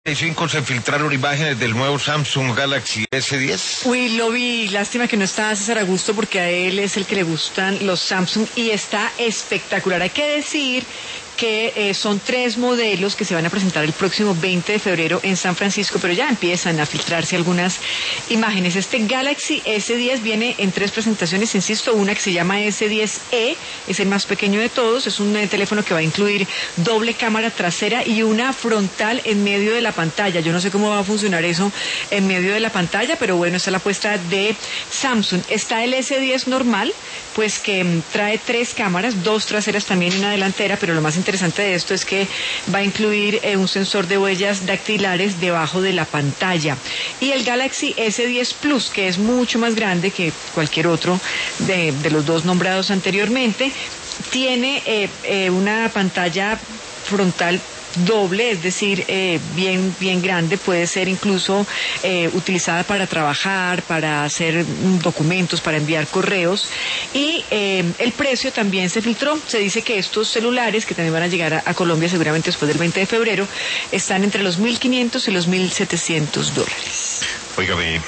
Se filtraron imágenes del nuevo Samsung Galaxy S10. Uy, lo vi, lástima que no está César Augusto porque a él es el que le gustan los Samsung y está espectacular. Hay que decir que son 3 modelos que se van a presentar el próximo 20 de febrero en San Francisco, pero ya empiezan a filtrarse algunas imágenes. Este Galaxy S10 viene en 3 presentaciones, insisto, una que se llama S10e, es el más pequeño de todos, es un teléfono que va a incluir doble cámara trasera y una frontal en medio de la pantalla. Yo no sé cómo va a funcionar eso en medio de la pantalla, pero bueno, esta es la apuesta de Samsung. Está el S10 normal, pues que trae 3 cámaras, 2 traseras también y una delantera, pero lo más interesante de esto es que va a incluir un sensor de huellas dactilares debajo de la pantalla. Y el Galaxy S10 Plus, que es mucho más grande que cualquier otro de los 2 nombrados anteriormente, tiene una pantalla frontal doble, es decir, bien grande, puede ser incluso utilizada para trabajar, para hacer documentos, para enviar correos, y el precio también se filtró. Se dice que estos celulares, que también van a llegar a Colombia seguramente después del 20 de febrero, están entre los $1.500 y los $1.700. Óigame,